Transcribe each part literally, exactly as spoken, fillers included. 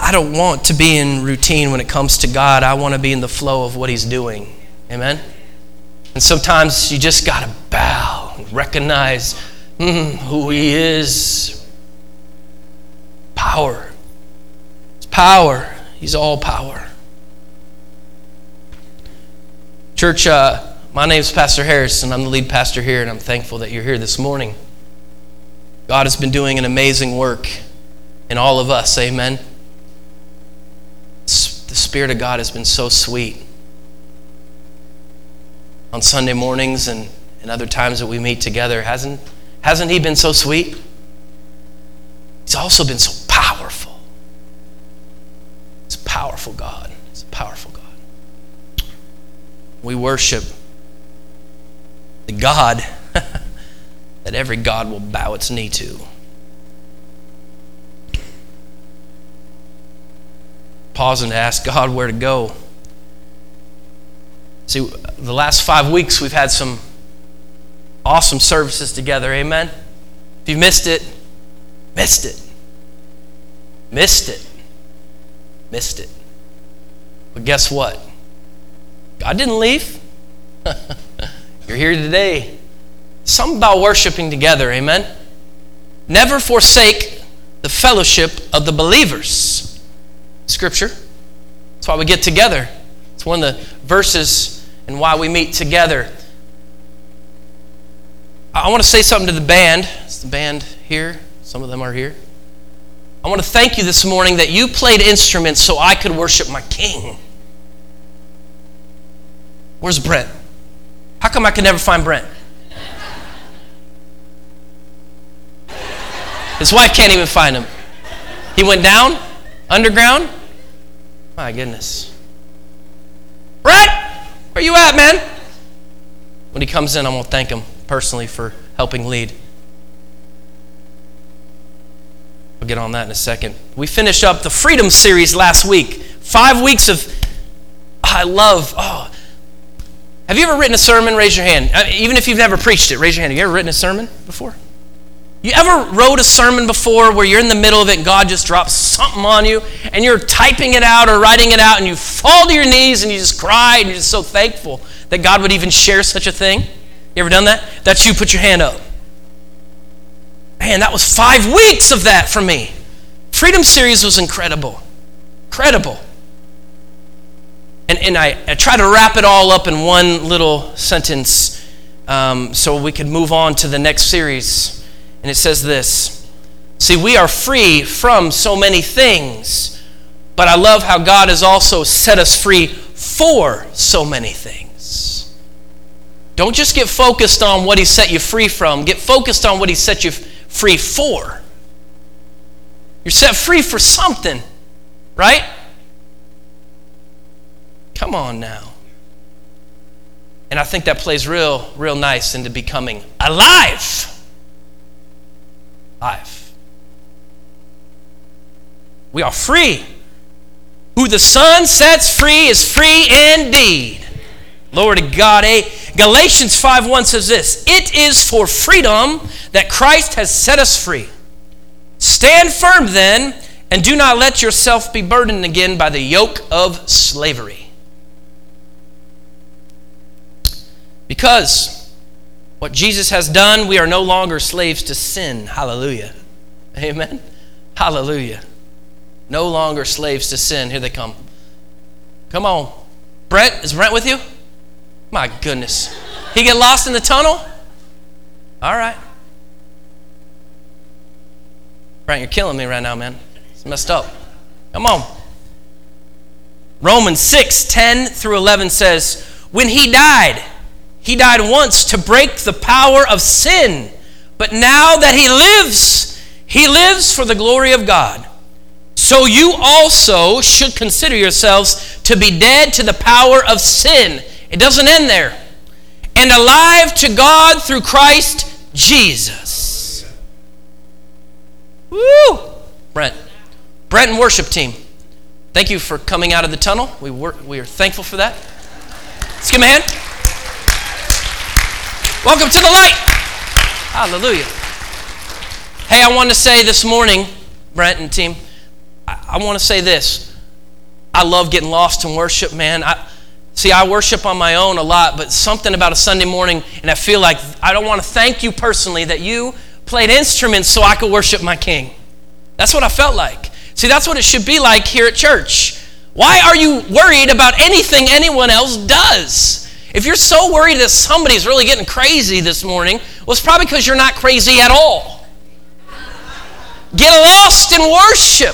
I don't want to be in routine when it comes to God. I want to be in the flow of what he's doing. Amen? And sometimes you just got to bow and recognize mm, who he is. Power. It's power. He's all power. Church, uh, my name is Pastor Harris, and I'm the lead pastor here, and I'm thankful that you're here this morning. God has been doing an amazing work in all of us. Amen? The Spirit of God has been so sweet. On Sunday mornings and, and other times that we meet together, hasn't, hasn't he been so sweet? He's also been so powerful. He's a powerful God. He's a powerful God. We worship the God that every God will bow its knee to. Pausing to ask God where to go. See, the last five weeks we've had some awesome services together, amen? If you missed it, missed it. Missed it. Missed it. But guess what? God didn't leave. You're here today. Something about worshiping together, amen? Never forsake the fellowship of the believers. Scripture. That's why we get together. It's one of the verses and why we meet together. I want to say something to the band. Is the band here? Some of them are here. I want to thank you this morning that you played instruments so I could worship my King. Where's Brent? How come I can never find Brent? His wife can't even find him. He went down? Underground? My goodness. Brent! Where you at, man? When he comes in, I'm going to thank him personally for helping lead. We'll get on that in a second. We finished up the Freedom series last week. Five weeks of, I love, oh. Have you ever written a sermon? Raise your hand. Even if you've never preached it, raise your hand. Have you ever written a sermon before? You ever wrote a sermon before where you're in the middle of it and God just drops something on you and you're typing it out or writing it out and you fall to your knees and you just cry and you're just so thankful that God would even share such a thing? You ever done that? That's you. Put your hand up. Man, that was five weeks of that for me. Freedom series was incredible. Incredible. And, and I, I try to wrap it all up in one little sentence um, so we could move on to the next series. And it says this. See, we are free from so many things, but I love how God has also set us free for so many things. Don't just get focused on what he set you free from. Get focused on what he set you free for. You're set free for something, right? Come on now. And I think that plays real, real nice into becoming alive. Life. We are free. Who the Son sets free is free indeed. Lord of God. Eh? Galatians five one says this. It is for freedom that Christ has set us free. Stand firm then, and do not let yourself be burdened again by the yoke of slavery. Because what Jesus has done, we are no longer slaves to sin. Hallelujah. Amen. Hallelujah. No longer slaves to sin. Here they come. Come on. Brent, is Brent with you? My goodness. He get lost in the tunnel? All right. Brent, you're killing me right now, man. It's messed up. Come on. Romans six, ten through eleven says, when he died, he died once to break the power of sin. But now that he lives, he lives for the glory of God. So you also should consider yourselves to be dead to the power of sin. It doesn't end there. And alive to God through Christ Jesus. Woo! Brent. Brent and worship team. Thank you for coming out of the tunnel. We were, we are thankful for that. Let's give him a hand. Welcome to the light. Hallelujah. Hey, I want to say this morning, Brent and team, I, I want to say this. I love getting lost in worship, man. I, see, I worship on my own a lot, but something about a Sunday morning, and I feel like I don't want to thank you personally that you played instruments so I could worship my King. That's what I felt like. See, that's what it should be like here at church. Why are you worried about anything anyone else does? If you're so worried that somebody's really getting crazy this morning, well, it's probably because you're not crazy at all. Get lost in worship.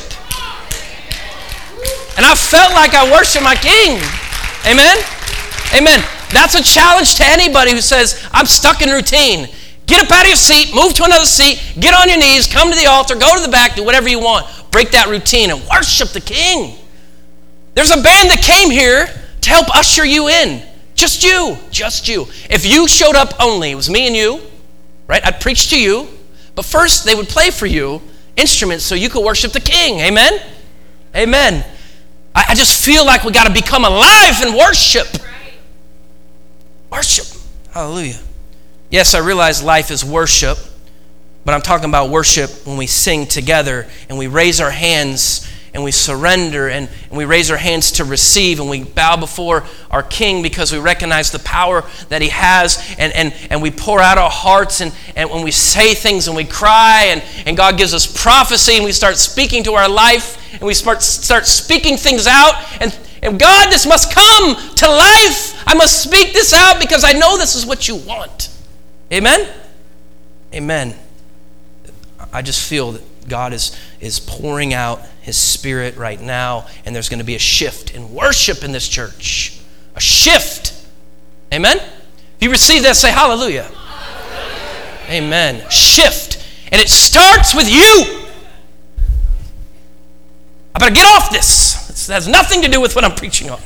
And I felt like I worship my King. Amen? Amen. That's a challenge to anybody who says, I'm stuck in routine. Get up out of your seat, move to another seat, get on your knees, come to the altar, go to the back, do whatever you want. Break that routine and worship the King. There's a band that came here to help usher you in. Just you. Just you. If you showed up only, it was me and you, right? I'd preach to you. But first, they would play for you instruments so you could worship the King. Amen? Amen. I, I just feel like we got to become alive in worship. Worship. Hallelujah. Yes, I realize life is worship, but I'm talking about worship when we sing together and we raise our hands and we surrender and, and we raise our hands to receive and we bow before our King because we recognize the power that He has and, and, and we pour out our hearts and, and when we say things and we cry and, and God gives us prophecy and we start speaking to our life and we start, start speaking things out and, and God, this must come to life. I must speak this out because I know this is what you want. Amen? Amen. I just feel that God is, is pouring out His Spirit right now, and there's going to be a shift in worship in this church. A shift. Amen? If you receive that, say hallelujah. Hallelujah. Amen. Shift. And it starts with you. I better get off this. This has nothing to do with what I'm preaching on.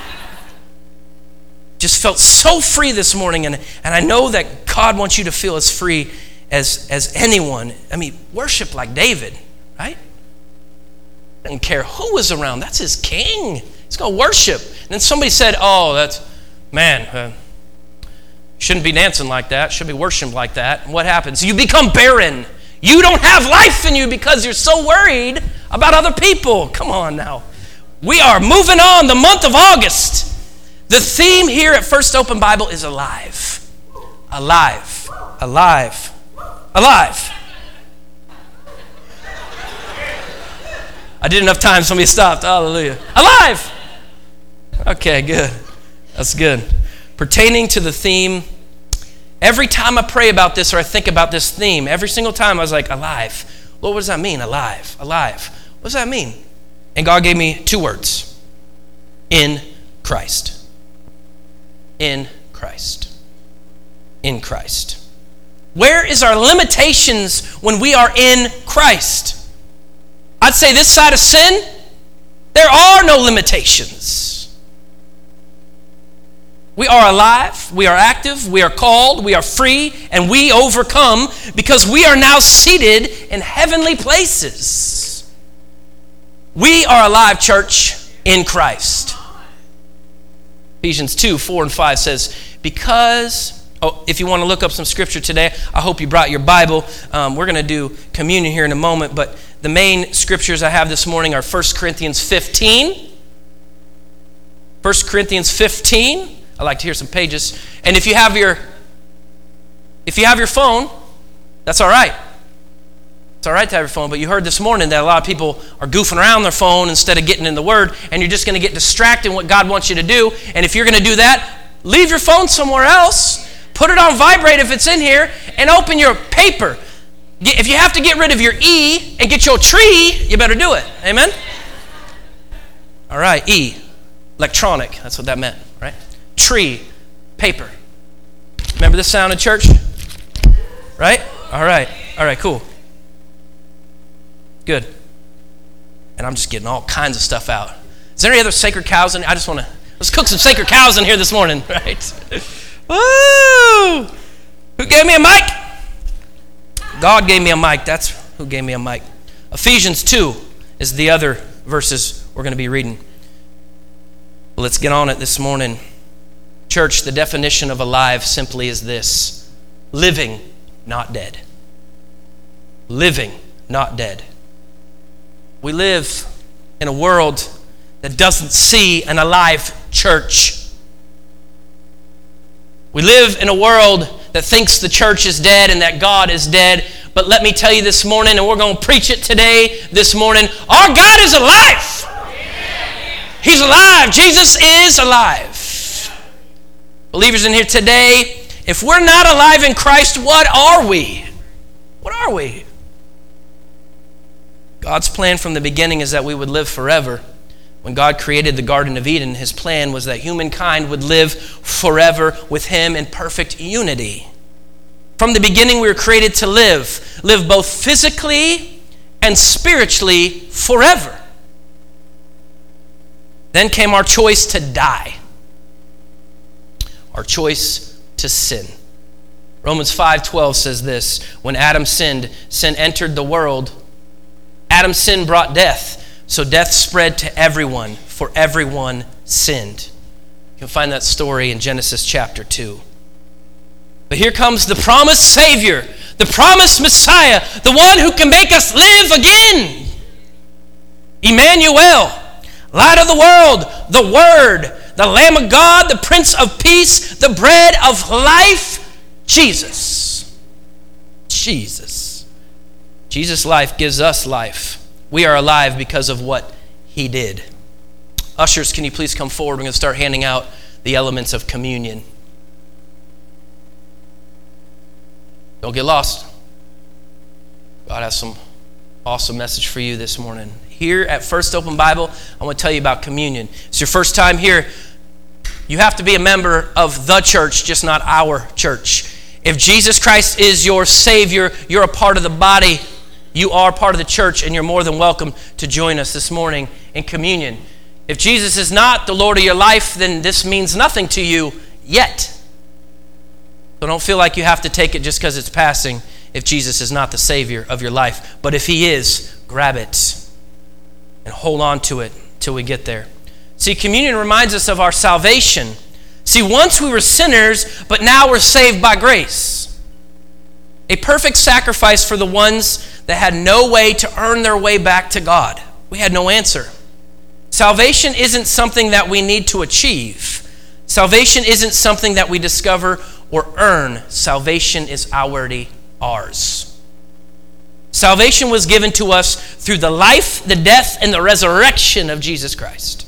Just felt so free this morning, and, and I know that God wants you to feel as free as, as anyone. I mean, worship like David, right? Doesn't care who was around. That's his king. He's going to worship. And then somebody said, oh, that's, man, uh, shouldn't be dancing like that. Should be worshiping like that. And what happens? You become barren. You don't have life in you because you're so worried about other people. Come on now. We are moving on. The month of August. The theme here at First Open Bible is alive. Alive. Alive. Alive. I did enough time, somebody stopped. Hallelujah. Alive. Okay, good. That's good. Pertaining to the theme, every time I pray about this or I think about this theme, every single time I was like, alive. Lord, what does that mean? Alive. Alive. What does that mean? And God gave me two words. In Christ. In Christ. In Christ. Where is our limitations when we are in Christ? I'd say this side of sin, there are no limitations. We are alive, we are active, we are called, we are free, and we overcome because we are now seated in heavenly places. We are alive, church, in Christ. Ephesians two, four, and five says, because, oh, if you want to look up some scripture today, I hope you brought your Bible. Um, we're going to do communion here in a moment, but the main scriptures I have this morning are First Corinthians fifteen. First Corinthians fifteen. I like to hear some pages. And if you have your, if you have your phone, that's all right. It's all right to have your phone, but you heard this morning that a lot of people are goofing around their phone instead of getting in the Word, and you're just going to get distracted in what God wants you to do. And if you're going to do that, leave your phone somewhere else, put it on vibrate if it's in here, and open your paper. If you have to get rid of your E and get your tree, you better do it. Amen? All right, E, electronic. That's what that meant, right? Tree, paper. Remember this sound in church? Right? All right. All right, cool. Good. And I'm just getting all kinds of stuff out. Is there any other sacred cows in here? I just want to, let's cook some sacred cows in here this morning, right? Woo! Who gave me a mic? God gave me a mic. That's who gave me a mic. Ephesians two is the other verses we're going to be reading. Let's get on it this morning. Church, the definition of alive simply is this: living, not dead. Living, not dead. We live in a world that doesn't see an alive church. We live in a world that thinks the church is dead and that God is dead. But let me tell you this morning, and we're going to preach it today, this morning, our God is alive. He's alive. Jesus is alive. Believers in here today, if we're not alive in Christ, what are we? What are we? God's plan from the beginning is that we would live forever. When God created the Garden of Eden, his plan was that humankind would live forever with him in perfect unity. From the beginning, we were created to live, live both physically and spiritually forever. Then came our choice to die, our choice to sin. Romans five twelve says this, when Adam sinned, sin entered the world. Adam's sin brought death, so death spread to everyone, for everyone sinned. You can find that story in Genesis chapter two. But here comes the promised Savior, the promised Messiah, the one who can make us live again. Emmanuel, light of the world, the Word, the Lamb of God, the Prince of Peace, the bread of life, Jesus. Jesus. Jesus' life gives us life. We are alive because of what he did. Ushers, can you please come forward? We're going to start handing out the elements of communion. Don't get lost. God has some awesome message for you this morning. Here at First Open Bible, I want to tell you about communion. It's your first time here. You have to be a member of the church, just not our church. If Jesus Christ is your Savior, you're a part of the body. You are part of the church, and you're more than welcome to join us this morning in communion. If Jesus is not the Lord of your life, then this means nothing to you yet. So don't feel like you have to take it just because it's passing if Jesus is not the Savior of your life. But if he is, grab it and hold on to it till we get there. See, communion reminds us of our salvation. See, once we were sinners, but now we're saved by grace. A perfect sacrifice for the ones that had no way to earn their way back to God. We had no answer. Salvation isn't something that we need to achieve. Salvation isn't something that we discover or earn. Salvation is already ours. Salvation was given to us through the life, the death, and the resurrection of Jesus Christ.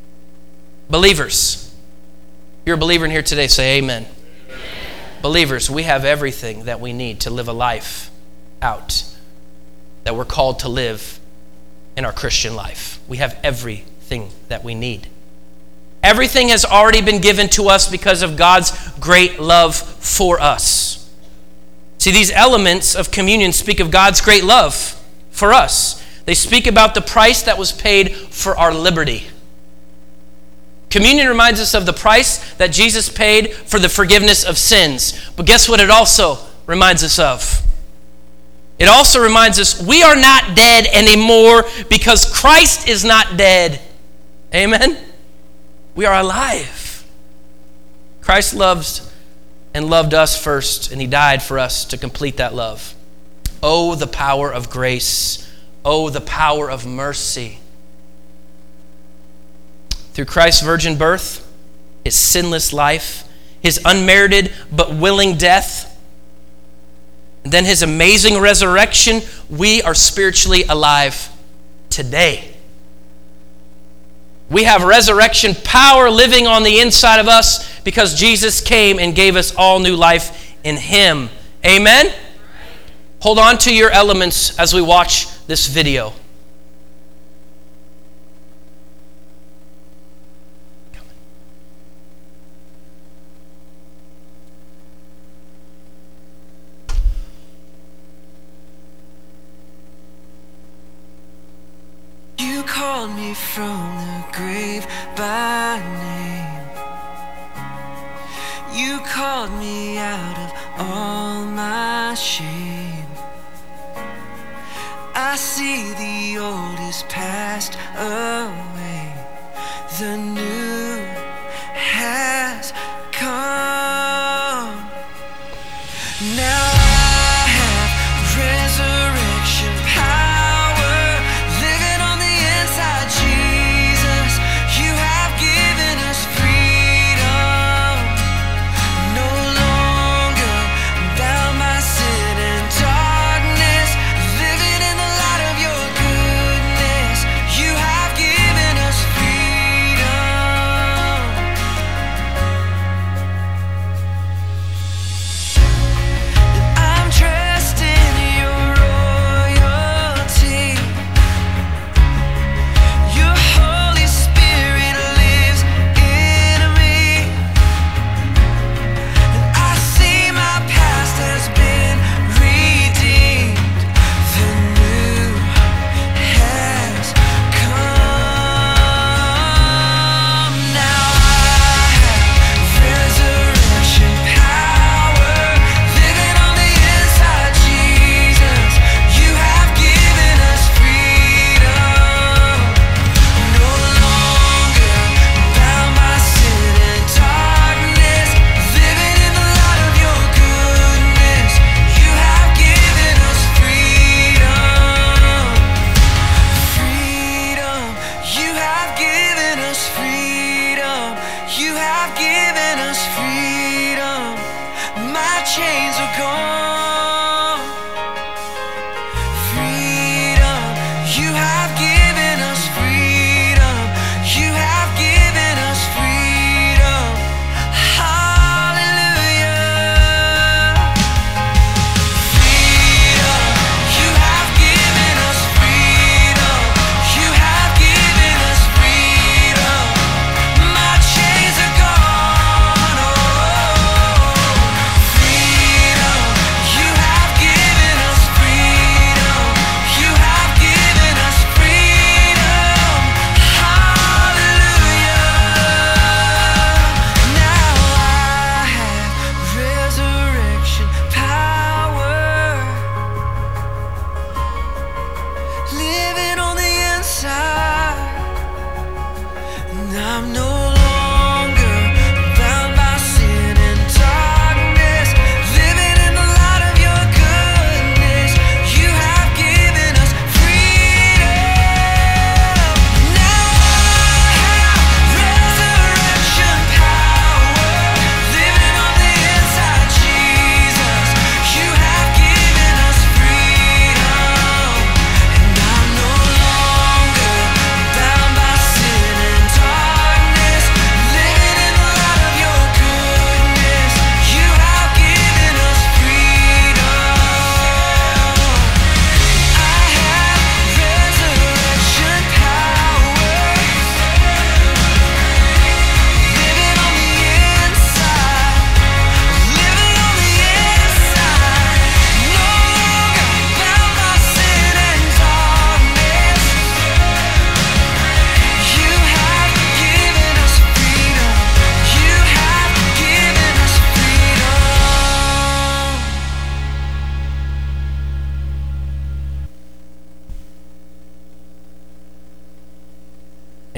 Believers, if you're a believer in here today, say amen. Amen. Believers, we have everything that we need to live a life out that we're called to live in our Christian life. We have everything that we need. Everything has already been given to us because of God's great love for us. See, these elements of communion speak of God's great love for us. They speak about the price that was paid for our liberty. Communion reminds us of the price that Jesus paid for the forgiveness of sins. But guess what it also reminds us of? It also reminds us we are not dead anymore because Christ is not dead. Amen? We are alive. Christ loves and loved us first, and he died for us to complete that love. Oh, the power of grace. Oh, the power of mercy. Through Christ's virgin birth, his sinless life, his unmerited but willing death, and then his amazing resurrection, we are spiritually alive today. We have resurrection power living on the inside of us because Jesus came and gave us all new life in him. Amen? Hold on to your elements as we watch this video. You called me from the grave by name. You called me out of all my shame. I see the old is passed away. The new has come. Now I have resurrection power living on the inside.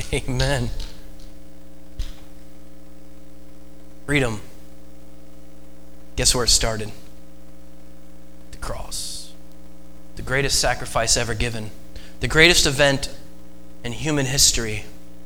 Amen. Freedom. Guess where it started? The cross. The greatest sacrifice ever given. The greatest event in human history.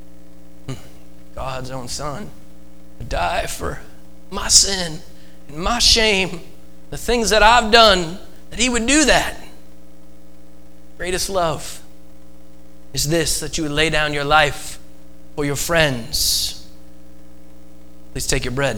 God's own Son to die for my sin and my shame, the things that I've done, that he would do that. Greatest love is this, that you would lay down your life for your friends. Please take your bread.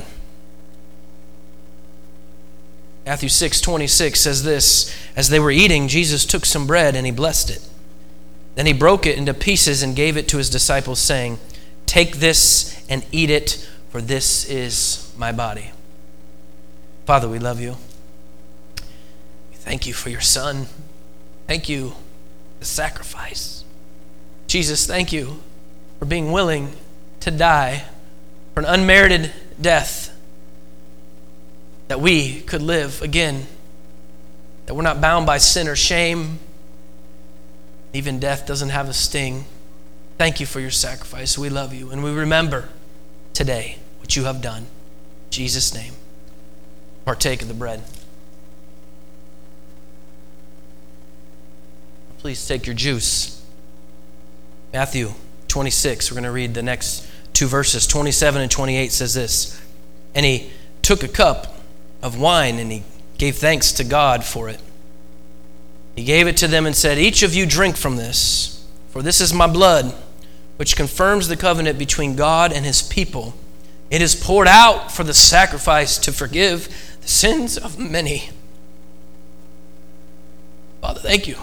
Matthew six twenty-six says this, as they were eating, Jesus took some bread and he blessed it. Then he broke it into pieces and gave it to his disciples, saying, "Take this and eat it, for this is my body." Father, we love you. We thank you for your Son. Thank you for the sacrifice. Jesus, thank you for being willing to die for an unmerited death, that we could live again, that we're not bound by sin or shame. Even death doesn't have a sting. Thank you for your sacrifice. We love you, and we remember today what you have done. In Jesus' name, partake of the bread. Please take your juice. Matthew twenty-six, we're going to read the next two verses. twenty-seven and twenty-eight says this, "And he took a cup of wine, and he gave thanks to God for it. He gave it to them and said, 'Each of you drink from this, for this is my blood, which confirms the covenant between God and his people. It is poured out for the sacrifice to forgive the sins of many.'" Father, thank you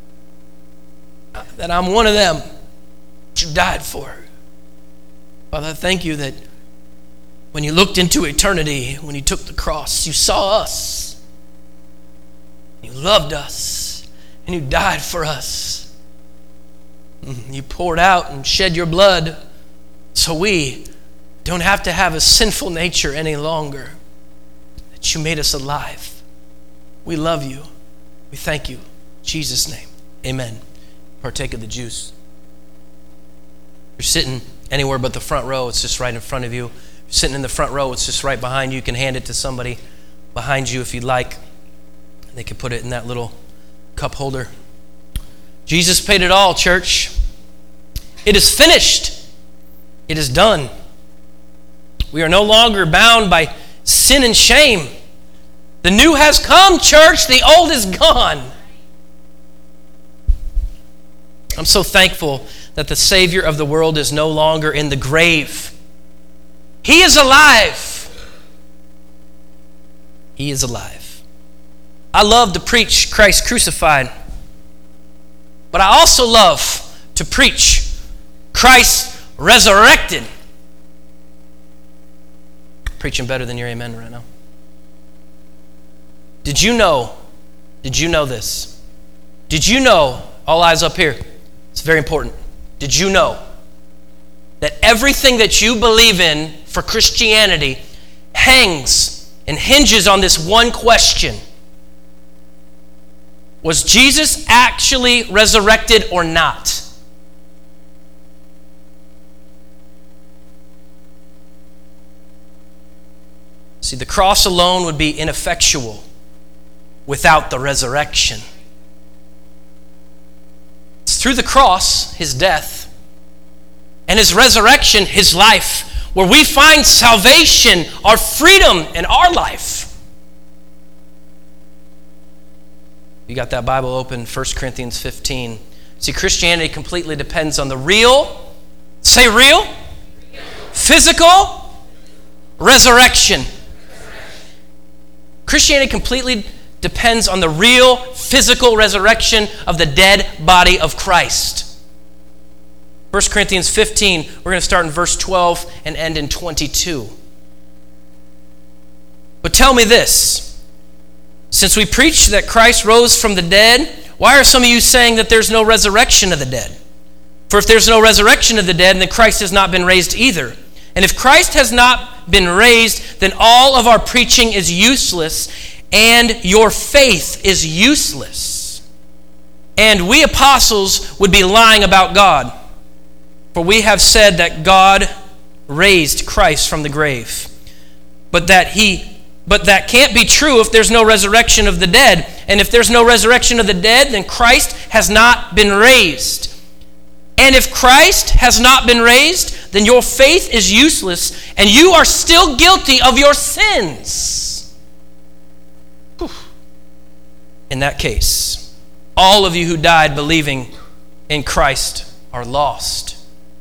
that I'm one of them that you died for. Father, thank you that when you looked into eternity, when you took the cross, you saw us. You loved us, and you died for us. You poured out and shed your blood so we don't have to have a sinful nature any longer, that you made us alive. We love you. We thank you. In Jesus' name, amen. Partake of the juice. You're sitting anywhere but the front row. It's just right in front of you. You're sitting in the front row. It's just right behind you. You can hand it to somebody behind you if you'd like. They can put it in that little cup holder. Jesus paid it all, church. It is finished. It is done. We are no longer bound by sin and shame. The new has come, church. The old is gone. I'm so thankful that the Savior of the world is no longer in the grave. He is alive. He is alive. I love to preach Christ crucified, but I also love to preach Christ resurrected. Preaching better than your amen right now. Did you know, did you know this? Did you know, all eyes up here, it's very important. Did you know that everything that you believe in for Christianity hangs and hinges on this one question? Was Jesus actually resurrected or not? See, the cross alone would be ineffectual without the resurrection. It's through the cross, his death, and his resurrection, his life, where we find salvation, our freedom, and our life. You got that Bible open, First Corinthians fifteen. See, Christianity completely depends on the real, say real, real. physical resurrection. Christianity completely depends on the real physical resurrection of the dead body of Christ. First Corinthians fifteen, we're going to start in verse twelve and end in twenty-two. But tell me this, since we preach that Christ rose from the dead, why are some of you saying that there's no resurrection of the dead? For if there's no resurrection of the dead, then Christ has not been raised either. And if Christ has not been raised, then all of our preaching is useless, and your faith is useless. And we apostles would be lying about God. For we have said that God raised Christ from the grave, but that he but that can't be true if there's no resurrection of the dead. And if there's no resurrection of the dead, then Christ has not been raised. And if Christ has not been raised, then your faith is useless, and you are still guilty of your sins. Whew. In that case, all of you who died believing in Christ are lost.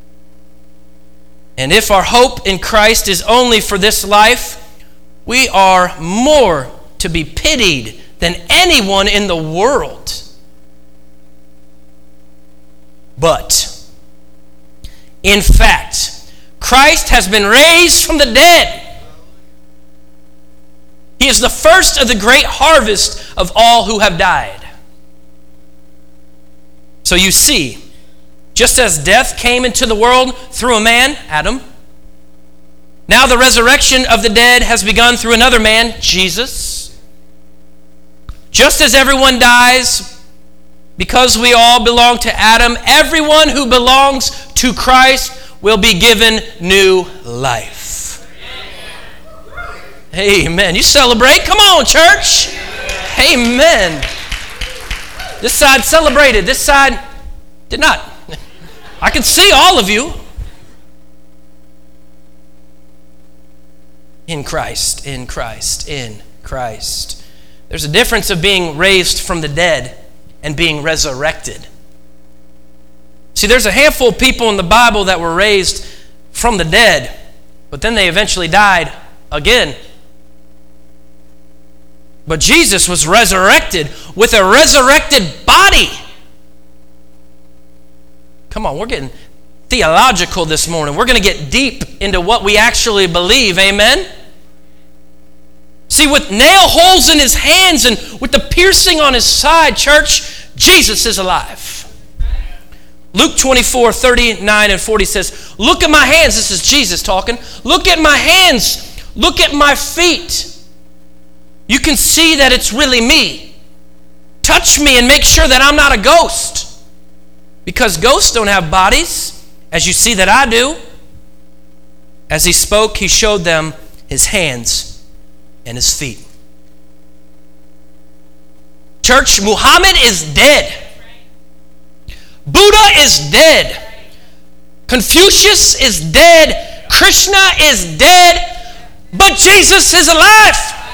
And if our hope in Christ is only for this life, we are more to be pitied than anyone in the world. But, in fact, Christ has been raised from the dead. He is the first of the great harvest of all who have died. So you see, just as death came into the world through a man, Adam, now the resurrection of the dead has begun through another man, Jesus. Just as everyone dies, because we all belong to Adam, everyone who belongs to Christ will be given new life. Amen. You celebrate? Come on, church. Amen. This side celebrated. This side did not. I can see all of you. In Christ, in Christ, in Christ. There's a difference of being raised from the dead and being resurrected. See, there's a handful of people in the Bible that were raised from the dead, but then they eventually died again. But Jesus was resurrected with a resurrected body. Come on, we're getting theological this morning. We're going to get deep into what we actually believe. Amen? See, with nail holes in his hands and with the piercing on his side, church, Jesus is alive. Luke twenty-four, thirty-nine and forty says, look at my hands. This is Jesus talking. Look at my hands. Look at my feet. You can see that it's really me. Touch me and make sure that I'm not a ghost. Because ghosts don't have bodies, as you see that I do. As he spoke, he showed them his hands and his feet. Church, Muhammad is dead. Buddha is dead. Confucius is dead. Krishna is dead. But Jesus is alive.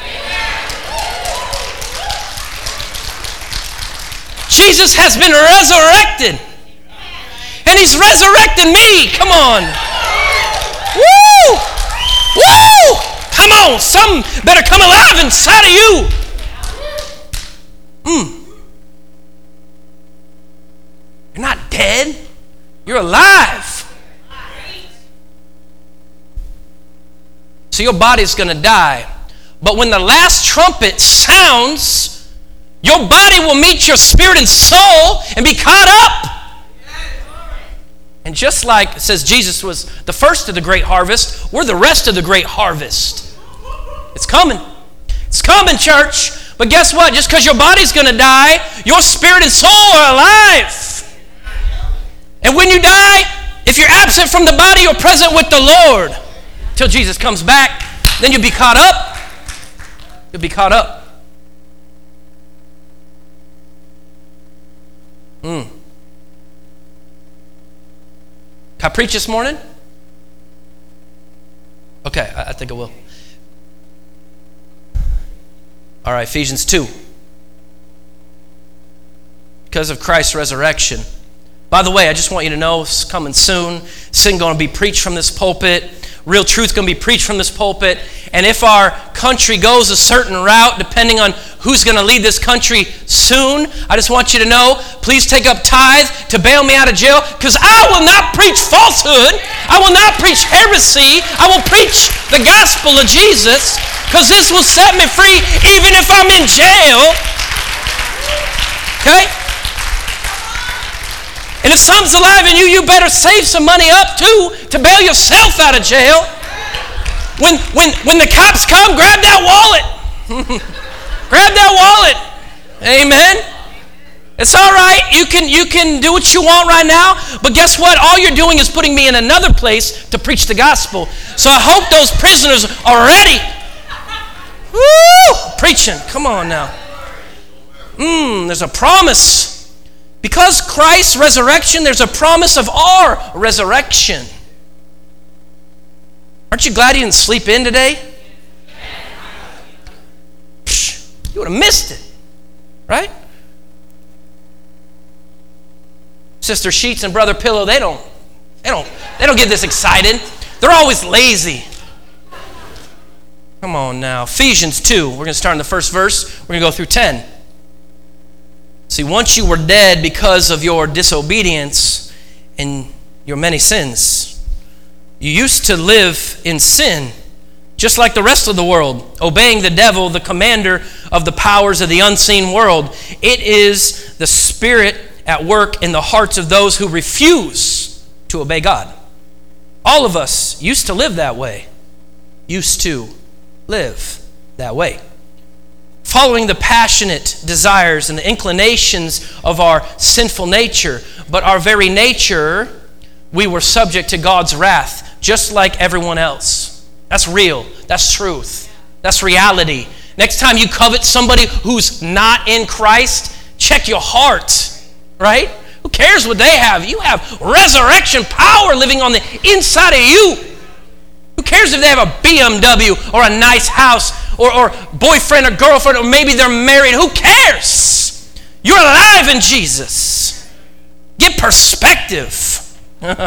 Jesus has been resurrected. And he's resurrected me. Come on. Woo! Woo! Come on, something better come alive inside of you. Mm. You're not dead. You're alive. So your body's going to die. But when the last trumpet sounds, your body will meet your spirit and soul and be caught up. And just like it says Jesus was the first of the great harvest, we're the rest of the great harvest. It's coming. It's coming, church. But guess what? Just because your body's going to die, your spirit and soul are alive. And when you die, if you're absent from the body, you're present with the Lord. Till Jesus comes back, then you'll be caught up. You'll be caught up. Mm. Can I preach this morning? Okay, I, I think I will. All right, Ephesians two. Because of Christ's resurrection. By the way, I just want you to know, it's coming soon. Sin going to be preached from this pulpit. Real truth going to be preached from this pulpit. And if our country goes a certain route, depending on who's going to lead this country soon, I just want you to know, please take up tithe to bail me out of jail, because I will not preach falsehood. I will not preach heresy. I will preach the gospel of Jesus, because this will set me free even if I'm in jail. Okay? And if some's alive in you, you better save some money up too to bail yourself out of jail. When, when, when the cops come, grab that wallet. Grab that wallet. Amen. It's all right. You can, you can do what you want right now. But guess what? All you're doing is putting me in another place to preach the gospel. So I hope those prisoners are ready. Woo! Preaching. Come on now. Mmm, there's a promise. Because Christ's resurrection, there's a promise of our resurrection. Aren't you glad you didn't sleep in today? Psh, you would have missed it. Right? Sister Sheets and Brother Pillow, they don't, they don't, they don't get this excited. They're always lazy. Come on now. Ephesians two. We're going to start in the first verse. We're going to go through ten. See, once you were dead because of your disobedience and your many sins, you used to live in sin, just like the rest of the world, obeying the devil, the commander of the powers of the unseen world. It is the spirit at work in the hearts of those who refuse to obey God. All of us used to live that way. Used to live that way. Following the passionate desires and the inclinations of our sinful nature, but our very nature, we were subject to God's wrath, just like everyone else. That's real. That's truth. That's reality. Next time you covet somebody who's not in Christ, check your heart. Right? Who cares what they have? You have resurrection power living on the inside of you. Who cares if they have a B M W or a nice house or, or boyfriend or girlfriend or maybe they're married? Who cares? You're alive in Jesus. Get perspective.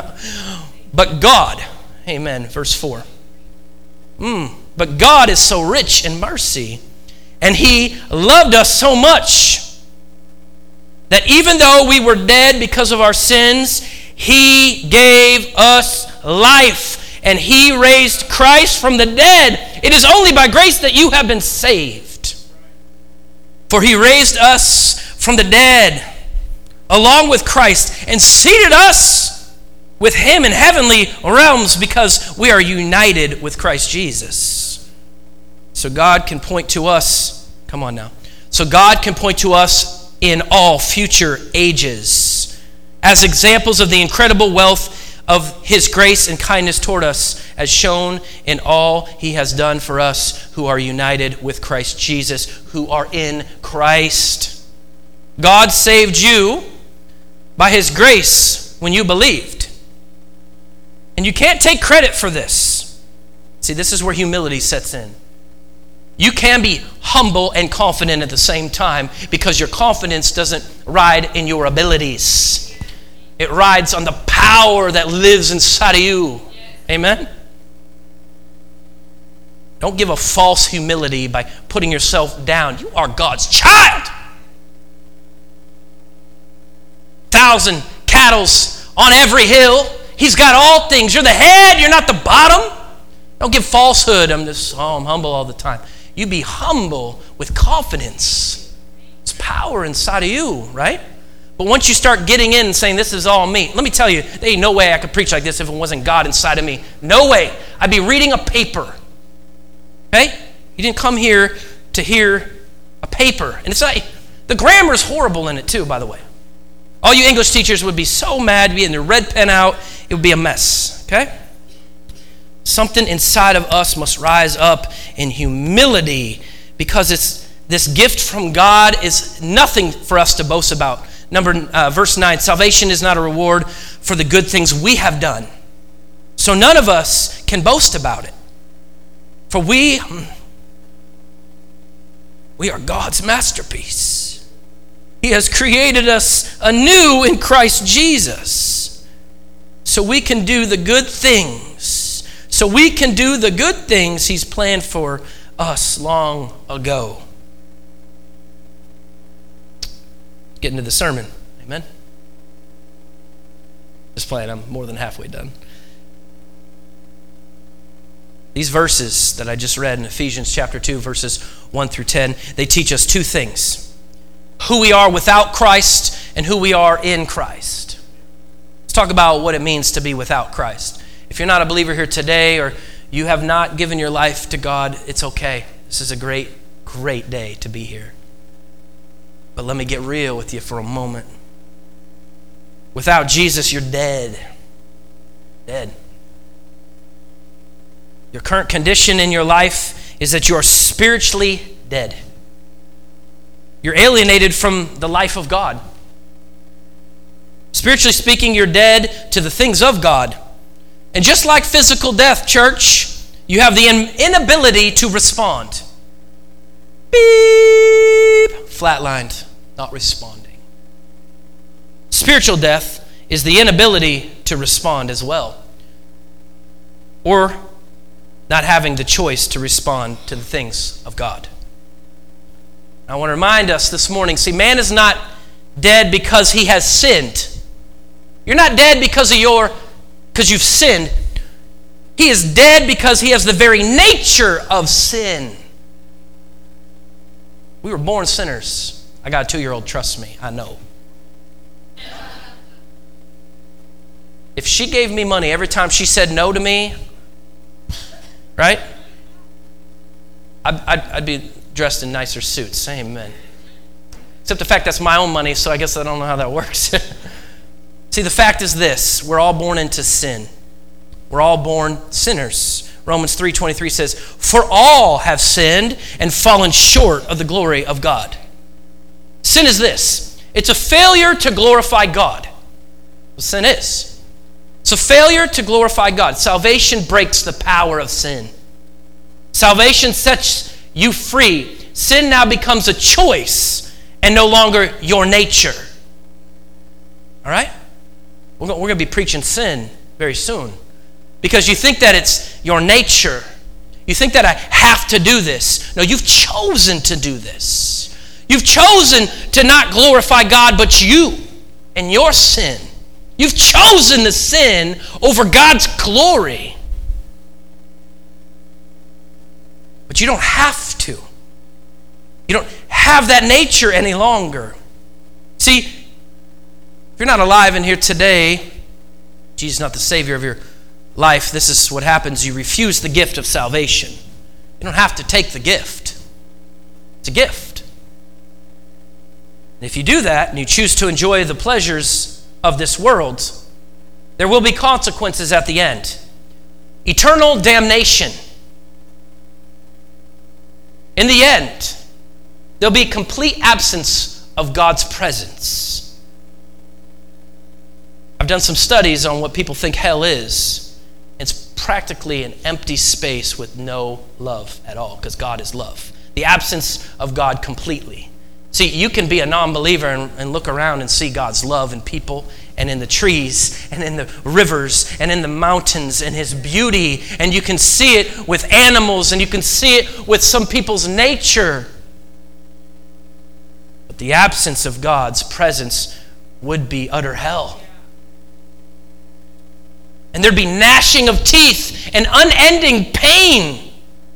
But God, amen, verse four. Mm, but God is so rich in mercy, and He loved us so much that even though we were dead because of our sins, He gave us life, and He raised Christ from the dead. It is only by grace that you have been saved. For He raised us from the dead along with Christ and seated us with Him in heavenly realms because we are united with Christ Jesus. So God can point to us, come on now. So God can point to us in all future ages as examples of the incredible wealth of His grace and kindness toward us, as shown in all He has done for us who are united with Christ Jesus, who are in Christ. God saved you by His grace when you believed. And you can't take credit for this. See, this is where humility sets in. You can be humble and confident at the same time because your confidence doesn't ride in your abilities. It rides on the power that lives inside of you. Amen? Don't give a false humility by putting yourself down. You are God's child. Thousand cattle on every hill. He's got all things. You're the head. You're not the bottom. Don't give falsehood. I'm just, oh, I'm humble all the time. You be humble with confidence. It's power inside of you, right? But once you start getting in and saying, this is all me, let me tell you, there ain't no way I could preach like this if it wasn't God inside of me. No way. I'd be reading a paper. Okay? You didn't come here to hear a paper. And it's like, the grammar's horrible in it too, by the way. All you English teachers would be so mad, be in their red pen out. It would be a mess. Okay? Something inside of us must rise up in humility because it's this gift from God is nothing for us to boast about. Number uh, verse nine, salvation is not a reward for the good things we have done. So none of us can boast about it. For we, we are God's masterpiece. He has created us anew in Christ Jesus. So we can do the good things. So we can do the good things He's planned for us long ago. Get into the sermon. Amen? Just playing. I'm more than halfway done. These verses that I just read in Ephesians chapter two, verses one through ten, they teach us two things. Who we are without Christ and who we are in Christ. Let's talk about what it means to be without Christ. If you're not a believer here today or you have not given your life to God, it's okay. This is a great, great day to be here. But let me get real with you for a moment. Without Jesus, you're dead. Dead. Your current condition in your life is that you are spiritually dead. You're alienated from the life of God. Spiritually speaking, you're dead to the things of God. And just like physical death, church, you have the inability to respond. Beep! Flatlined, not responding. Spiritual death is the inability to respond as well. Or not having the choice to respond to the things of God. I want to remind us this morning, see, man is not dead because he has sinned. You're not dead because of your because you've sinned. He is dead because he has the very nature of sin. We were born sinners. I got a two-year-old, trust me, I know. If she gave me money every time she said no to me, right? I'd, I'd, I'd be dressed in nicer suits. Amen. Except the fact that's my own money, so I guess I don't know how that works. See, the fact is this. We're all born into sin. We're all born sinners. Romans three twenty-three says, "For all have sinned and fallen short of the glory of God." Sin is this. It's a failure to glorify God. What sin is. It's a failure to glorify God. Salvation breaks the power of sin. Salvation sets you free. Sin now becomes a choice and no longer your nature. All right? We're going to be preaching sin very soon. Because you think that it's your nature. You think that I have to do this. No, you've chosen to do this. You've chosen to not glorify God, but you and your sin. You've chosen the sin over God's glory. But you don't have to. You don't have that nature any longer. See, if you're not alive in here today, Jesus is not the Savior of your life, this is what happens. You refuse the gift of salvation. You don't have to take the gift. It's a gift. And if you do that and you choose to enjoy the pleasures of this world, there will be consequences at the end. Eternal damnation. In the end, there'll be complete absence of God's presence. I've done some studies on what people think hell is. It's practically an empty space with no love at all, because God is love. The absence of God completely. See, you can be a non-believer and, and look around and see God's love in people and in the trees and in the rivers and in the mountains and His beauty. And you can see it with animals and you can see it with some people's nature. But the absence of God's presence would be utter hell. And there'd be gnashing of teeth and unending pain.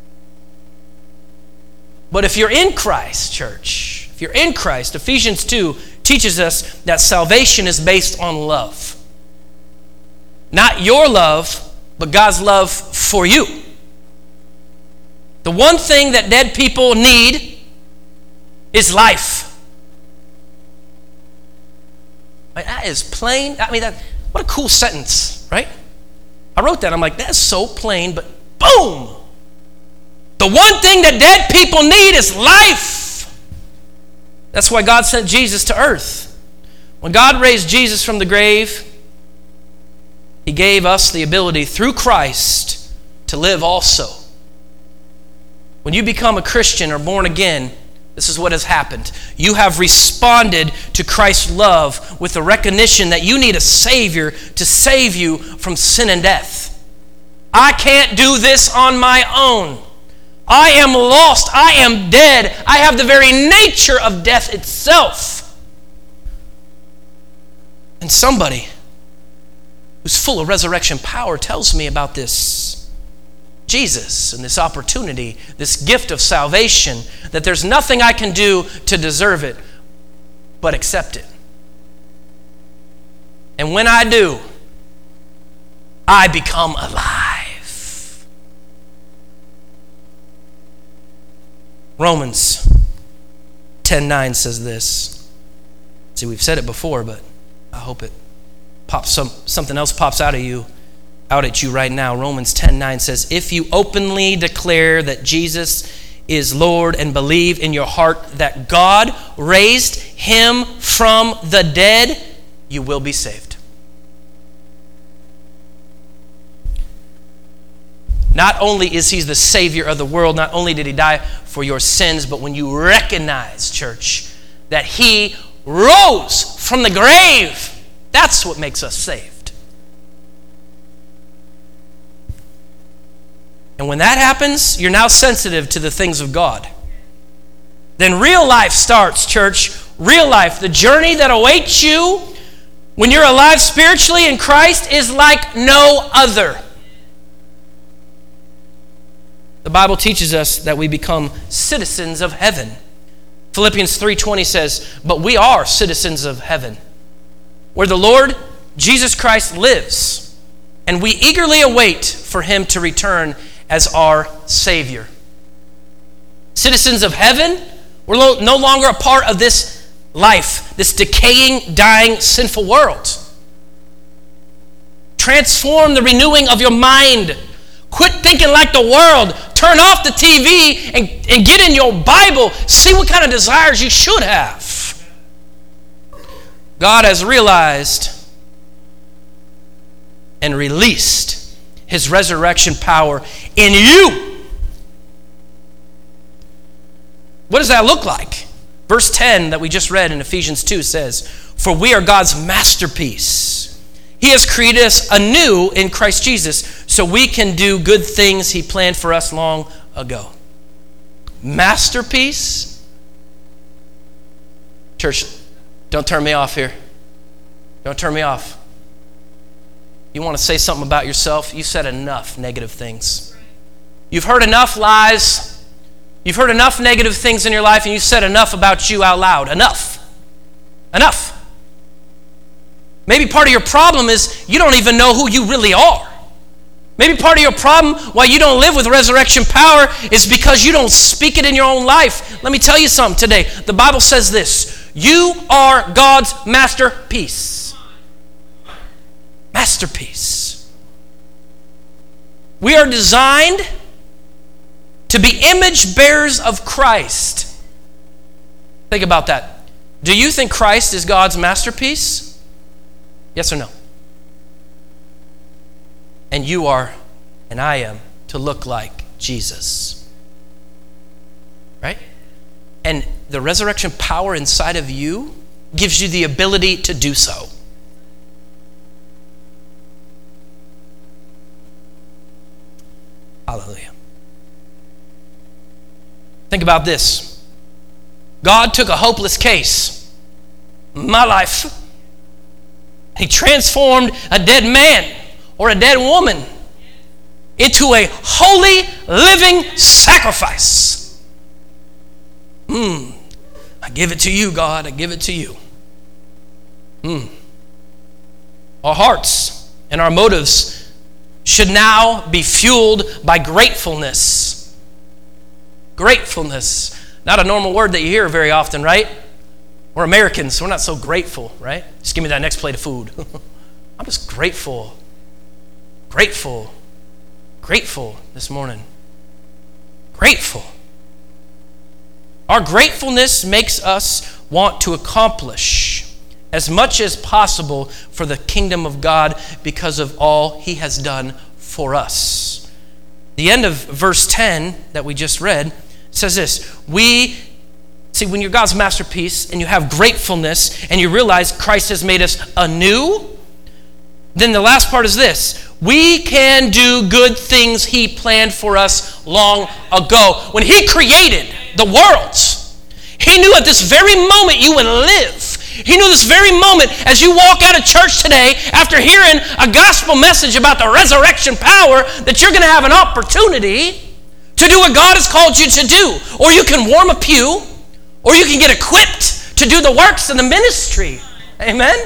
But if you're in Christ, church, if you're in Christ, Ephesians two teaches us that salvation is based on love. Not your love, but God's love for you. The one thing that dead people need is life. Like, that is plain. I mean, that, what a cool sentence, right? I wrote that. I'm like, that's so plain, but boom! The one thing that dead people need is life. That's why God sent Jesus to earth. When God raised Jesus from the grave, He gave us the ability through Christ to live also. When you become a Christian or born again, this is what has happened. You have responded to Christ's love with the recognition that you need a Savior to save you from sin and death. I can't do this on my own. I am lost. I am dead. I have the very nature of death itself. And somebody who's full of resurrection power tells me about this Jesus and this opportunity, this gift of salvation, that there's nothing I can do to deserve it but accept it. And when I do, I become alive. ten nine says this. See, we've said it before, but I hope it pops some something else pops out of you, out at you right now. Romans ten nine says, if you openly declare that Jesus is Lord and believe in your heart that God raised him from the dead, you will be saved. Not only is he the Savior of the world, not only did he die for your sins, but when you recognize, church, that he rose from the grave, that's what makes us saved. And when that happens, you're now sensitive to the things of God. Then real life starts, church. Real life. The journey that awaits you when you're alive spiritually in Christ is like no other. The Bible teaches us that we become citizens of heaven. Philippians three twenty says, but we are citizens of heaven, where the Lord Jesus Christ lives, and we eagerly await for him to return as our Savior. Citizens of heaven, we're no longer a part of this life, this decaying, dying, sinful world. Transform the renewing of your mind. Quit thinking like the world. Turn off the T V and, and get in your Bible. See what kind of desires you should have. God has realized and released his resurrection power in you. What does that look like? Verse ten that we just read in Ephesians two says, for we are God's masterpiece. He has created us anew in Christ Jesus so we can do good things he planned for us long ago. Masterpiece? Church, don't turn me off here. Don't turn me off. You want to say something about yourself? You said enough negative things. You've heard enough lies. You've heard enough negative things in your life, and you said enough about you out loud. Enough. Enough. Maybe part of your problem is you don't even know who you really are. Maybe part of your problem why you don't live with resurrection power is because you don't speak it in your own life. Let me tell you something today. The Bible says this. You are God's masterpiece. Masterpiece. We are designed to be image bearers of Christ. Think about that. Do you think Christ is God's masterpiece? Yes or no? And you are, and I am, to look like Jesus. Right? And the resurrection power inside of you gives you the ability to do so. Hallelujah. Think about this. God took a hopeless case, my life. He transformed a dead man or a dead woman into a holy, living sacrifice. Hmm. I give it to you, God. I give it to you. Hmm. Our hearts and our motives should now be fueled by gratefulness. Gratefulness. Not a normal word that you hear very often, right? We're Americans, so we're not so grateful, right? Just give me that next plate of food. I'm just grateful. Grateful. Grateful this morning. Grateful. Our gratefulness makes us want to accomplish as much as possible for the kingdom of God because of all he has done for us. The end of verse ten that we just read says this. We See, when you're God's masterpiece and you have gratefulness and you realize Christ has made us anew, then the last part is this. We can do good things he planned for us long ago. When he created the worlds, he knew at this very moment you would live. He knew this very moment as you walk out of church today after hearing a gospel message about the resurrection power that you're going to have an opportunity to do what God has called you to do. Or you can warm a pew. Or you can get equipped to do the works in the ministry. Amen?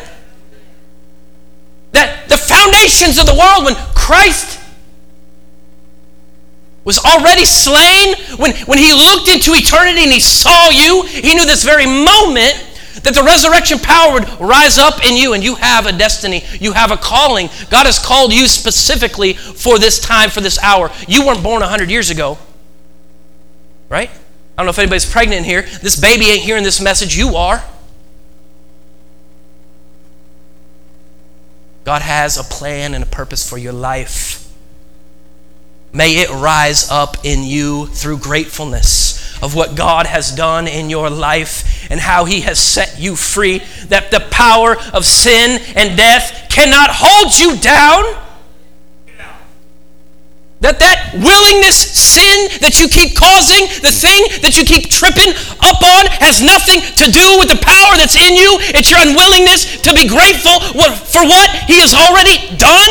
That the foundations of the world, when Christ was already slain. When, when he looked into eternity and he saw you, he knew this very moment that the resurrection power would rise up in you, and you have a destiny. You have a calling. God has called you specifically for this time, for this hour. You weren't born one hundred years ago, right? I don't know if anybody's pregnant in here. This baby ain't hearing this message. You are. God has a plan and a purpose for your life. May it rise up in you through gratefulness of what God has done in your life and how he has set you free, that the power of sin and death cannot hold you down. That that willingness, sin that you keep causing, the thing that you keep tripping up on, has nothing to do with the power that's in you. It's your unwillingness to be grateful for what he has already done.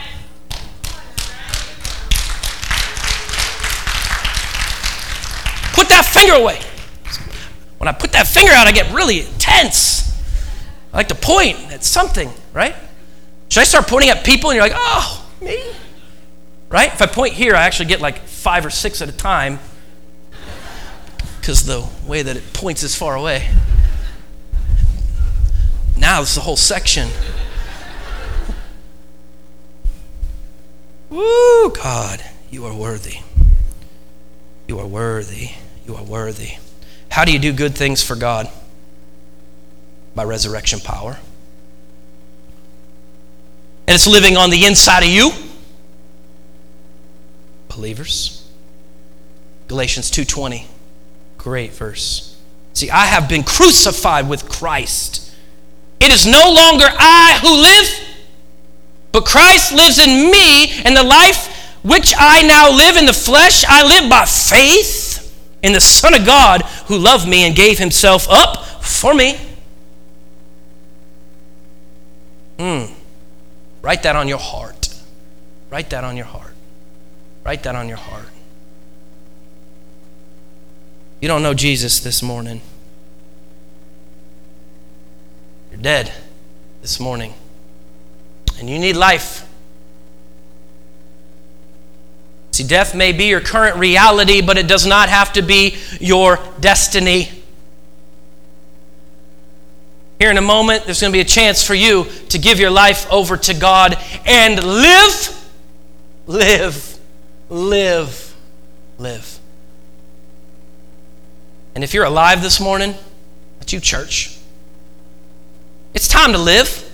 Put that finger away. When I put that finger out, I get really intense. I like to point at something, right? Should I start pointing at people and you're like, oh, me? Right? If I point here, I actually get like five or six at a time because the way that it points is far away. Now this is a whole section. Woo, God, you are worthy. You are worthy. You are worthy. How do you do good things for God? By resurrection power. And it's living on the inside of you. Believers. Galatians two twenty. Great verse. See, I have been crucified with Christ. It is no longer I who live, but Christ lives in me, and the life which I now live in the flesh, I live by faith in the Son of God who loved me and gave himself up for me. Mm. Write that on your heart. Write that on your heart. Write that on your heart. You don't know Jesus this morning. You're dead this morning. And you need life. See, death may be your current reality, but it does not have to be your destiny. Here in a moment, there's going to be a chance for you to give your life over to God and live, live, live, live. And if you're alive this morning, that's you, church. It's time to live.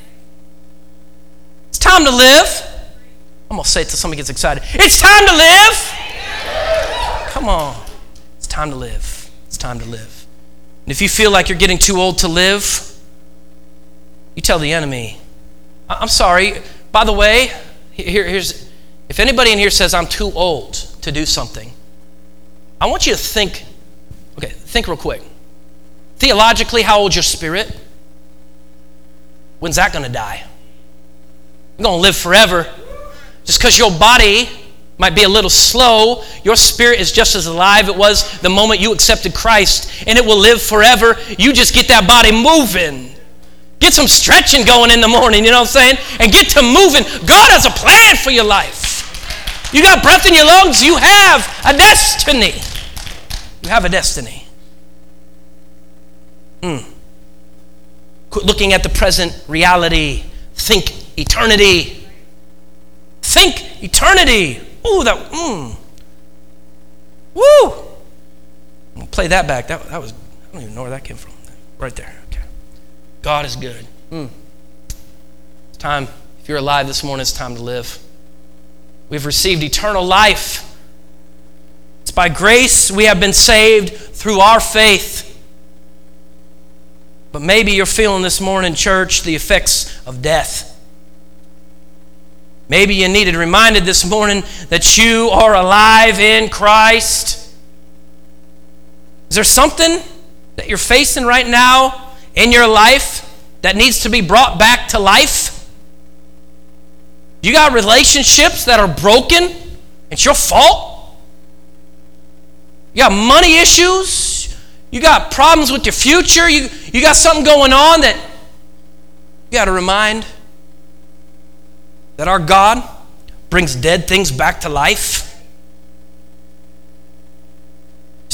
It's time to live. I'm going to say it till somebody gets excited. It's time to live. Come on. It's time to live. It's time to live. And if you feel like you're getting too old to live, you tell the enemy, I'm sorry, by the way, here, here's, if anybody in here says I'm too old to do something, I want you to think, okay, think real quick. Theologically, how old's your spirit? When's that going to die? You're going to live forever. Just because your body might be a little slow, your spirit is just as alive it was the moment you accepted Christ, and it will live forever. You just get that body moving. Get some stretching going in the morning, you know what I'm saying? And get to moving. God has a plan for your life. You got breath in your lungs. You have a destiny. You have a destiny. Mm. Quit looking at the present reality. Think eternity. Think eternity. Ooh, that, mm. Woo. I'm going to play that back. That, that was, I don't even know where that came from. Right there. Okay. God is good. Mm. It's time, if you're alive this morning, it's time to live. We've received eternal life. It's by grace we have been saved through our faith. But maybe you're feeling this morning, church, the effects of death. Maybe you needed reminded this morning that you are alive in Christ. Is there something that you're facing right now in your life that needs to be brought back to life? You got relationships that are broken. It's your fault. You got money issues. You got problems with your future. You, you got something going on that you got to remind that our God brings dead things back to life.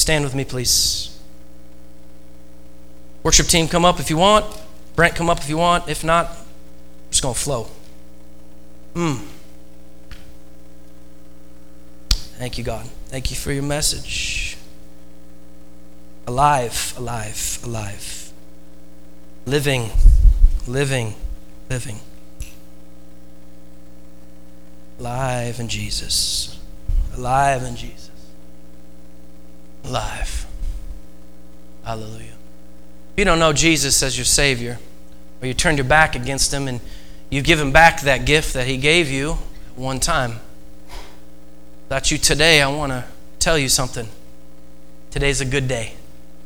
stand with me, please? Worship team, come up if you want. Brent, come up if you want. If not, we're just going to flow. Mm. Thank you, God. Thank you for your message. Alive, alive, alive. Living, living, living. Alive in Jesus. Alive in Jesus. Alive. Hallelujah. If you don't know Jesus as your Savior, or you turned your back against Him and you give Him back that gift that He gave you at one time, that's you today, I want to tell you something. Today's a good day.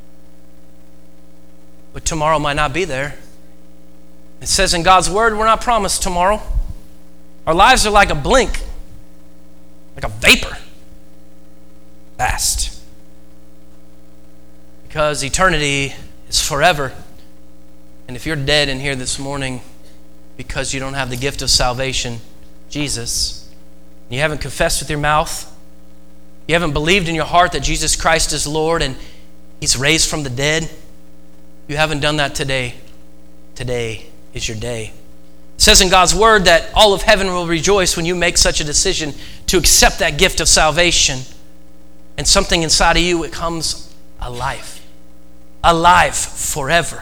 But tomorrow might not be there. It says in God's Word, we're not promised tomorrow. Our lives are like a blink, like a vapor. Fast. Because eternity is forever. And if you're dead in here this morning because you don't have the gift of salvation, Jesus, and you haven't confessed with your mouth, you haven't believed in your heart that Jesus Christ is Lord and He's raised from the dead, you haven't done that today. Today is your day. It says in God's Word that all of heaven will rejoice when you make such a decision to accept that gift of salvation. And something inside of you, it comes alive. Alive forever.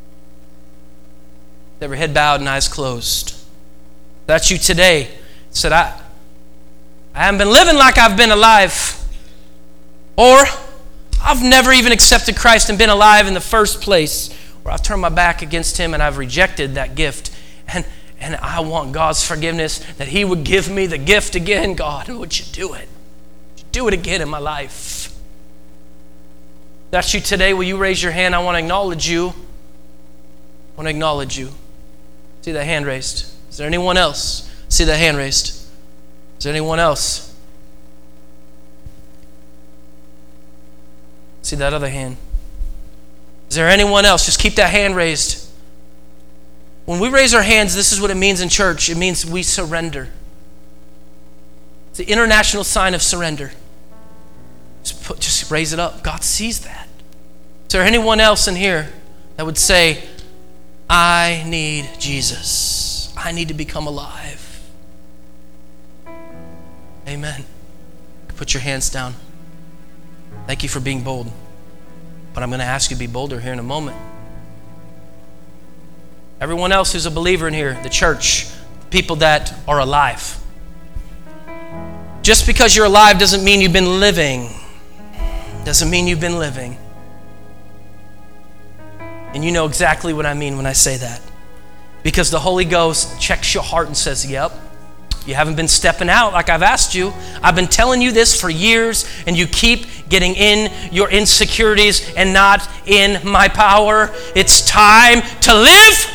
Every head bowed and eyes closed. That's you today. Said, I, I haven't been living like I've been alive. Or I've never even accepted Christ and been alive in the first place. Or I've turned my back against Him and I've rejected that gift. And, and I want God's forgiveness, that He would give me the gift again. God, would you do it? Would you do it again in my life? That's you today. Will you raise your hand? I want to acknowledge you. I want to acknowledge you. See that hand raised? Is there anyone else? See that hand raised? Is there anyone else? See that other hand? Is there anyone else? Just keep that hand raised. When we raise our hands, this is what it means in church. It means we surrender. It's the international sign of surrender. Just, put, just raise it up. God sees that. Is there anyone else in here that would say, I need Jesus. I need to become alive. Amen. Put your hands down. Thank you for being bold. But I'm going to ask you to be bolder here in a moment. Everyone else who's a believer in here, the church, people that are alive. Just because you're alive doesn't mean you've been living. Doesn't mean you've been living. And you know exactly what I mean when I say that. Because the Holy Ghost checks your heart and says, yep, you haven't been stepping out like I've asked you. I've been telling you this for years, and you keep getting in your insecurities and not in my power. It's time to live.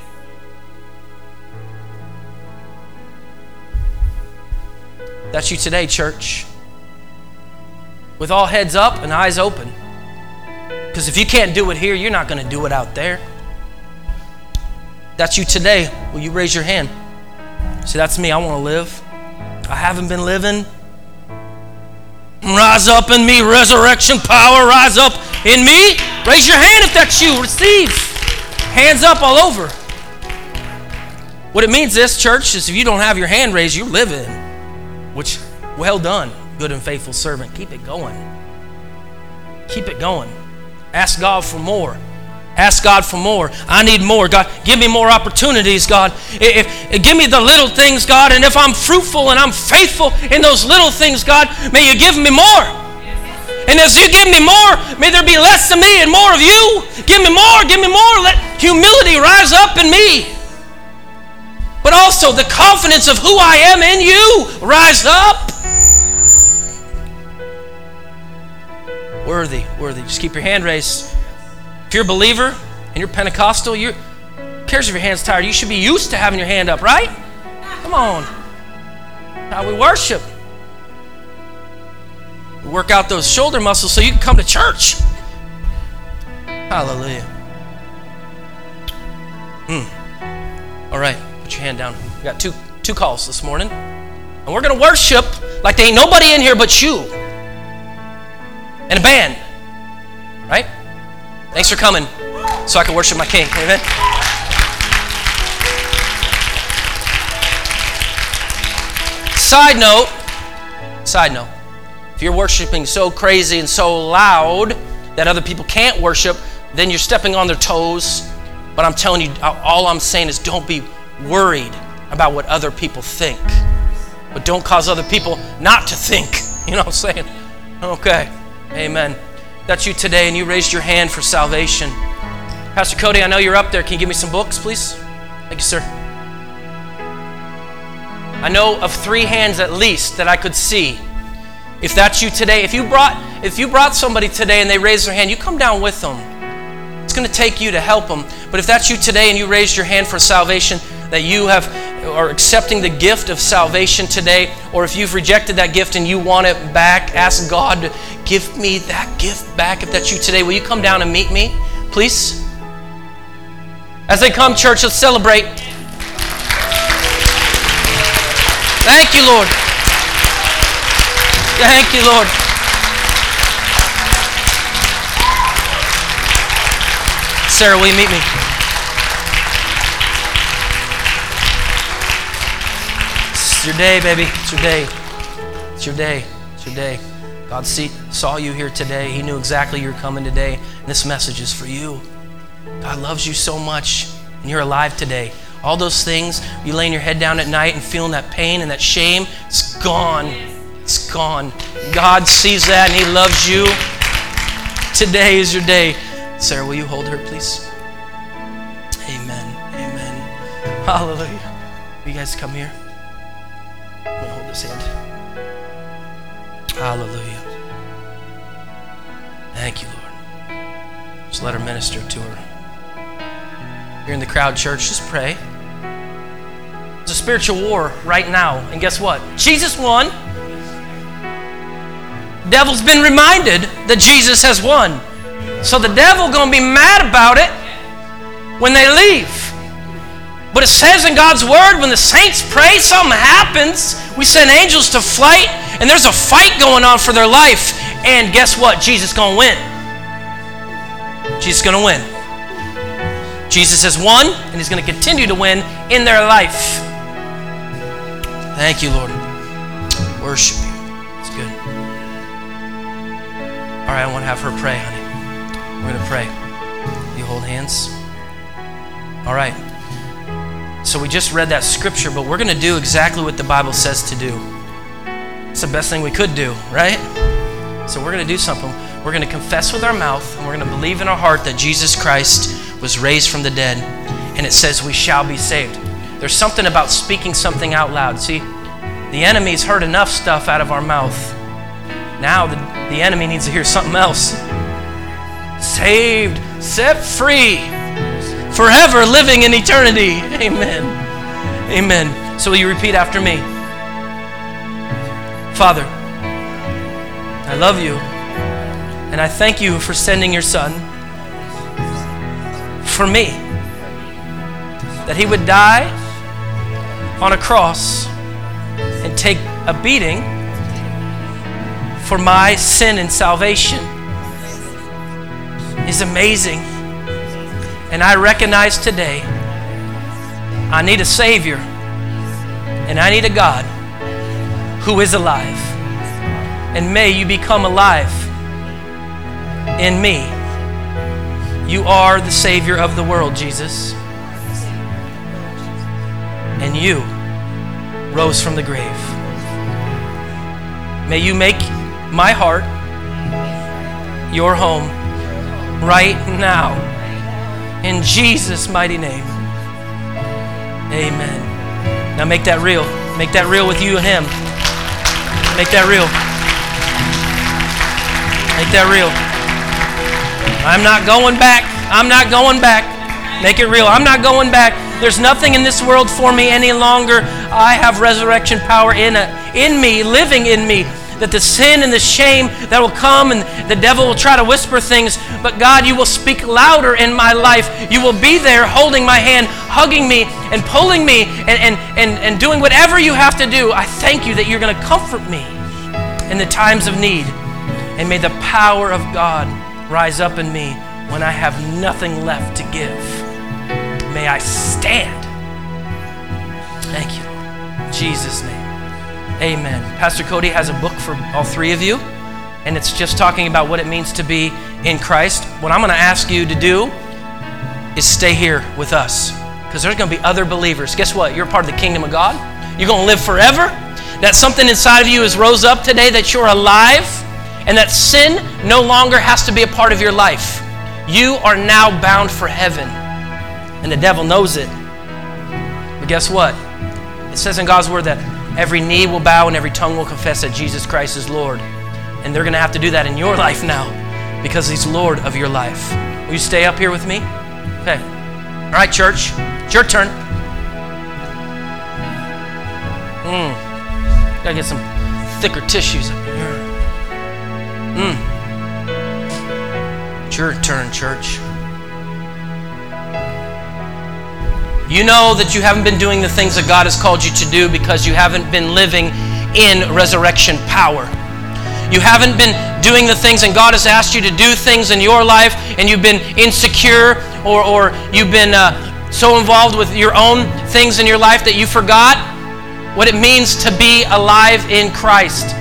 That's you today, church. With all heads up and eyes open. Because if you can't do it here, you're not going to do it out there. That's you today. Will you raise your hand? See, that's me. I want to live. I haven't been living. Rise up in me, resurrection power. Rise up in me. Raise your hand if that's you. Receive. Hands up all over. What it means, this church, is if you don't have your hand raised, you're living. Which, well done, good and faithful servant. Keep it going. Keep it going. Ask God for more. Ask God for more. I need more. God, give me more opportunities, God. If, if, give me the little things, God. And if I'm fruitful and I'm faithful in those little things, God, may you give me more. And as you give me more, may there be less of me and more of you. Give me more. Give me more. Let humility rise up in me. But also the confidence of who I am in you rise up. Worthy, worthy. Just keep your hand raised. If you're a believer and you're Pentecostal, you're, who cares if your hand's tired? You should be used to having your hand up, right? Come on. How we worship. We work out those shoulder muscles so you can come to church. Hallelujah. Hmm. All right, put your hand down. We got two two calls this morning. And we're going to worship like there ain't nobody in here but you. And a band. right? Thanks for coming so I can worship my King. Amen. Side note, side note, if you're worshiping so crazy and so loud that other people can't worship, then you're stepping on their toes. But I'm telling you, all I'm saying is don't be worried about what other people think. But don't cause other people not to think. You know what I'm saying? Okay. Amen. That's you today, and you raised your hand for salvation. Pastor Cody, I know you're up there. Can you give me some books, please? Thank you, sir. I know of three hands at least that I could see. If that's you today, if you brought if you brought somebody today and they raised their hand, you come down with them. It's going to take you to help them. But if that's you today and you raised your hand for salvation, that you have are accepting the gift of salvation today, or if you've rejected that gift and you want it back, ask God to give me that gift back. If that's you today, will you come down and meet me, please? As they come, church, let's celebrate. Thank you, Lord. Thank you, Lord. Sarah, will you meet me? It's your day, baby. It's your day. It's your day. It's your day. God see, saw you here today. He knew exactly you're coming today. And this message is for you. God loves you so much, and you're alive today. All those things, you laying your head down at night and feeling that pain and that shame, it's gone. It's gone. God sees that and He loves you. Today is your day. Sarah, will you hold her, please? Amen. Amen. Hallelujah. Will you guys come here? Let me hold this hand. Hallelujah. Thank you, Lord. Just let her minister to her. You're in the crowd, church, just pray. It's a spiritual war right now. And guess what? Jesus won. Devil's been reminded that Jesus has won. So the devil going to be mad about it when they leave. But it says in God's word, when the saints pray, something happens. We send angels to flight, and there's a fight going on for their life. And guess what? Jesus going to win. Jesus going to win. Jesus has won, and He's going to continue to win in their life. Thank you, Lord. Worship You. It's good. All right, I want to have her pray, honey. We're going to pray. You hold hands. All right. So we just read that scripture, but we're going to do exactly what the Bible says to do. It's the best thing we could do, right? So we're going to do something. We're going to confess with our mouth, and we're going to believe in our heart that Jesus Christ was raised from the dead, and it says we shall be saved. There's something about speaking something out loud. See, the enemy's heard enough stuff out of our mouth. Now the, the enemy needs to hear something else. Saved, set free, forever living in eternity. Amen. Amen. So will you repeat after me? Father, I love You, and I thank You for sending Your Son for me, that He would die on a cross and take a beating for my sin and salvation. Is amazing. And I recognize today I need a Savior, and I need a God who is alive. And may You become alive in me. You are the Savior of the world, Jesus. And You rose from the grave. May You make my heart Your home right now. In Jesus' mighty name. Amen. Now make that real. Make that real with you and Him. Make that real. Make that real. I'm not going back. I'm not going back. Make it real. I'm not going back. There's nothing in this world for me any longer. I have resurrection power in it, in me, living in me. That the sin and the shame that will come, and the devil will try to whisper things, but God, You will speak louder in my life. You will be there holding my hand, hugging me and pulling me and, and, and, and doing whatever You have to do. I thank You that You're going to comfort me in the times of need. And may the power of God rise up in me when I have nothing left to give. May I stand. Thank you, Lord. In Jesus' name. Amen. Pastor Cody has a book for all three of you, and it's just talking about what it means to be in Christ. What I'm going to ask you to do is stay here with us, because there's going to be other believers. Guess what? You're part of the kingdom of God. You're going to live forever. That something inside of you has rose up today, that you're alive, and that sin no longer has to be a part of your life. You are now bound for heaven, and the devil knows it. But guess what? It says in God's word that every knee will bow and every tongue will confess that Jesus Christ is Lord. And they're going to have to do that in your life now, because He's Lord of your life. Will you stay up here with me? Okay. All right, church. It's your turn. Mm. Gotta get some thicker tissues up in here. Mm. It's your turn, church. You know that you haven't been doing the things that God has called you to do because you haven't been living in resurrection power. You haven't been doing the things, and God has asked you to do things in your life, and you've been insecure, or, or you've been uh, so involved with your own things in your life that you forgot what it means to be alive in Christ.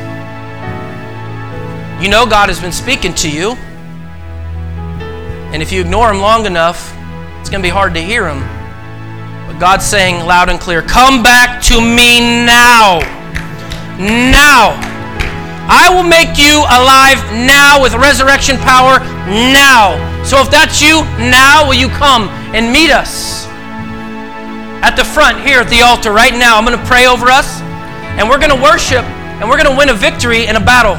You know God has been speaking to you, and if you ignore Him long enough, it's going to be hard to hear Him. But God's saying loud and clear, come back to me now. Now. I will make you alive now with resurrection power now. So if that's you, now will you come and meet us at the front here at the altar right now? I'm going to pray over us, and we're going to worship, and we're going to win a victory in a battle.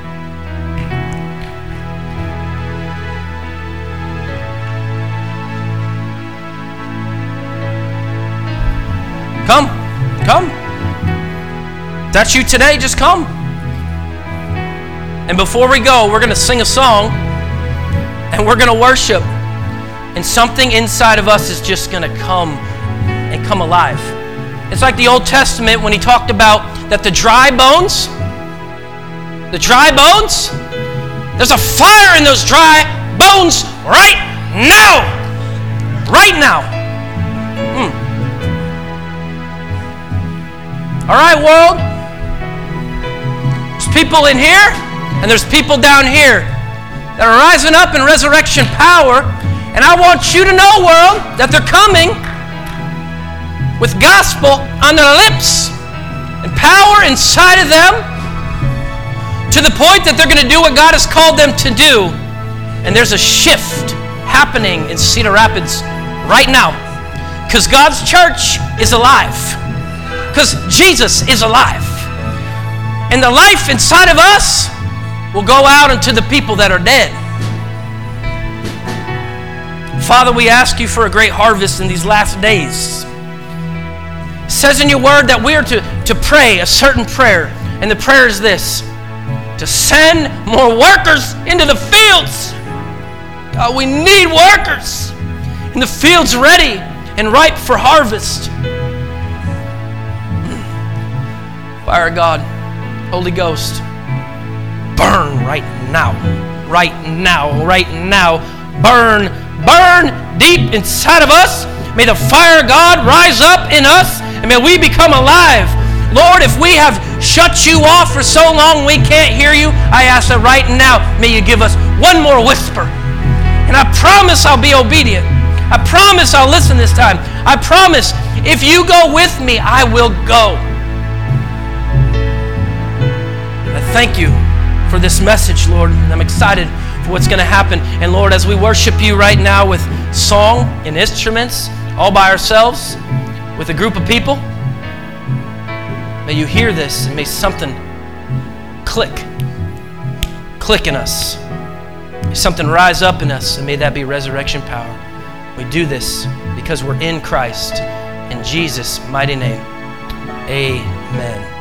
Come, come. If that's you today, just come. And before we go, we're going to sing a song, and we're going to worship, and something inside of us is just going to come and come alive. It's like the Old Testament when He talked about that the dry bones, the dry bones, there's a fire in those dry bones right now. Right now. Mm. All right, world. There's people in here, and there's people down here that are rising up in resurrection power. And I want you to know, world, that they're coming with gospel on their lips and power inside of them, to the point that they're going to do what God has called them to do. And there's a shift happening in Cedar Rapids right now, because God's church is alive, because Jesus is alive. And the life inside of us will go out into the people that are dead. Father, we ask you for a great harvest in these last days. It says in your word that we are to, to pray a certain prayer, and the prayer is this: to send more workers into the fields. God, we need workers in the fields ready and ripe for harvest. Fire God, Holy Ghost, burn right now, right now, right now. Burn, burn deep inside of us. May the fire of God rise up in us, and may we become alive. Lord, if we have shut you off for so long we can't hear you, I ask that right now, may you give us one more whisper. And I promise I'll be obedient. I promise I'll listen this time. I promise if you go with me, I will go. I thank you for this message, Lord. I'm excited for what's going to happen. And Lord, as we worship you right now with song and instruments, all by ourselves, with a group of people, may you hear this and may something click, click in us. May something rise up in us, and may that be resurrection power. We do this because we're in Christ. In Jesus' mighty name, amen.